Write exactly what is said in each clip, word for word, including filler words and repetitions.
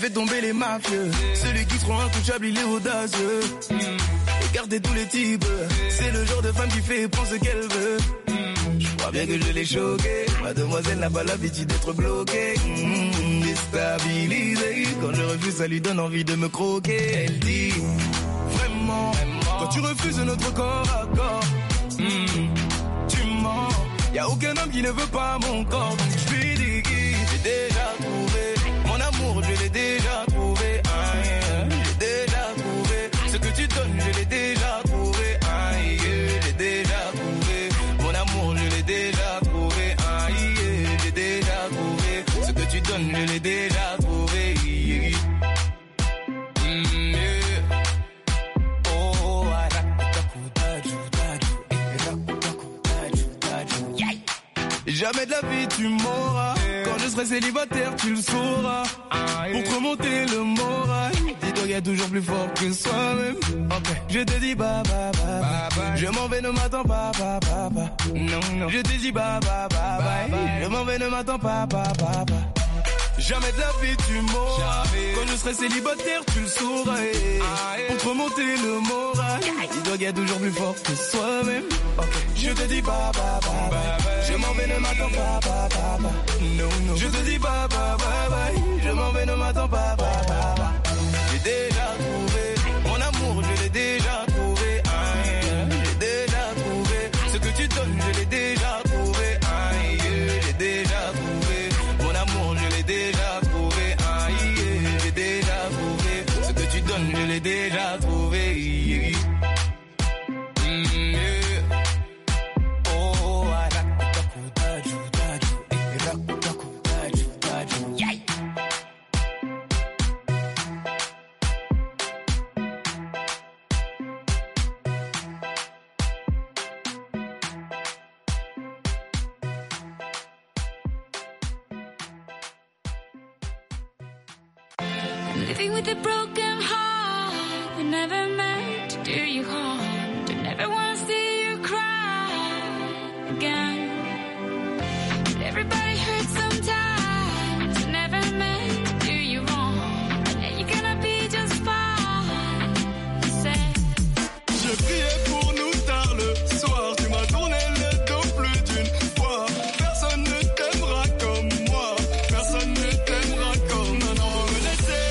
fait tomber les mafieux. Celui qui se rend intouchable, il est audacieux. Écartez tous les types. C'est le genre de femme qui fait et prend ce qu'elle veut. Je crois bien que je l'ai choquée. Mademoiselle n'a pas l'habitude d'être bloquée. Mmh, déstabilisée. Quand je refuse, ça lui donne envie de me croquer. Elle dit vraiment, quand tu refuses notre corps à corps, mmh, tu mens. Y'a aucun homme qui ne veut pas mon corps. Donc je lui dis que j'ai déjà trouvé mon amour, je l'ai déjà trouvé. Ah, yeah. J'ai déjà trouvé ce que tu donnes, je l'ai déjà trouvé. Ah, yeah. J'ai déjà trouvé mon amour, je l'ai déjà trouvé. Ah, yeah. J'ai déjà trouvé ce que tu donnes, je l'ai déjà trouvé. Yeah. Mm, yeah. Oh, ah, jamais de la vie tu m'auras. Quand je serai célibataire tu le sauras. Pour te remonter le moral, dis-toi qu'il y a toujours plus fort que soi-même. Okay. Je te dis bye bye bye, bye, bye. Je m'en vais, ne m'attends pas bye bye bye. Non non. Je te dis bye bye bye, bye, bye. Je m'en vais, ne m'attends pas bye bye bye. Jamais de la vie tu m'auras. Quand je serai célibataire tu le sauras. Pour te remonter le moral, dis-toi qu'il y a toujours plus fort que soi-même. Okay. Je te dis bye bye bye, bye, bye. Je m'en vais, ne m'attends pas bye bye bye. No, no. Je te dis bye bye bye bye. Je m'en vais, ne m'attends pas bye bye bye. J'ai déjà trouvé mon amour, je l'ai déjà trouvé. Ah, yeah. J'ai déjà trouvé ce que tu donnes, je l'ai déjà trouvé. Ah, yeah. J'ai déjà trouvé mon amour, je l'ai déjà trouvé. Ah, yeah. J'ai déjà trouvé ce que tu donnes, je l'ai déjà trouvé. Yeah. Living with a broken heart, I never meant to do you harm. Don't ever wanna see you cry again. But everybody hurts sometimes, I never meant to do you wrong. And you're gonna be just fine. Say. Je priais pour nous tard le soir, tu m'as tourné le dos plus d'une fois. Personne ne t'aimera comme moi, personne ne t'aimera comme non, non, me laisser.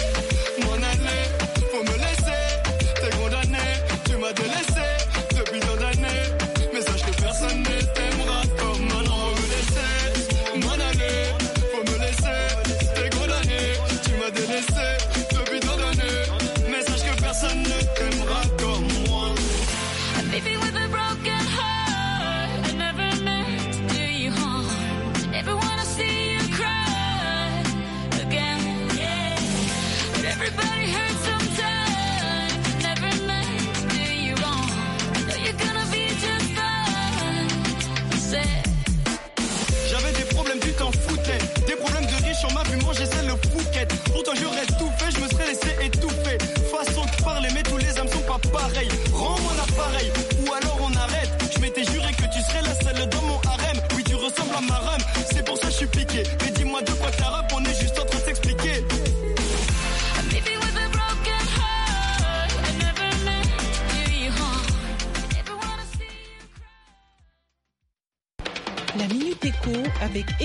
Faut me laisser, t'es condamné, tu m'as délaissé depuis tant d'années. Mais sache que personne ne t'aimera comme maintenant. Faut me laisser, m'en aller. Faut me laisser, t'es condamné, tu m'as délaissé depuis tant d'années. Mais sache que personne ne t'aimera comme moi. I'm living with a broken heart, I never meant to do you harm. I never wanna see you cry again. Yeah. But everybody hurts sometimes, never meant to do you wrong. Know you're gonna be just fine. Say. J'avais des problèmes, tu t'en foutais. Des problèmes de riches, on m'a vu manger celle le fouquette. Pour toi j'aurais tout fait, je me serais laissé étouffer. Façon de parler, mais tous les âmes sont pas pareils. Rends-moi l'appareil, ou alors on arrête. Je m'étais juré que tu serais la seule dans mon harem. Oui, tu ressembles à ma rhum, c'est pour ça que je suis piqué. Mais dis-moi de quoi t'as rap, on est juste en train de s'expliquer. I'm living with a broken heart, I never meant to do you harm. I never wanna see you cry. La Minute Éco avec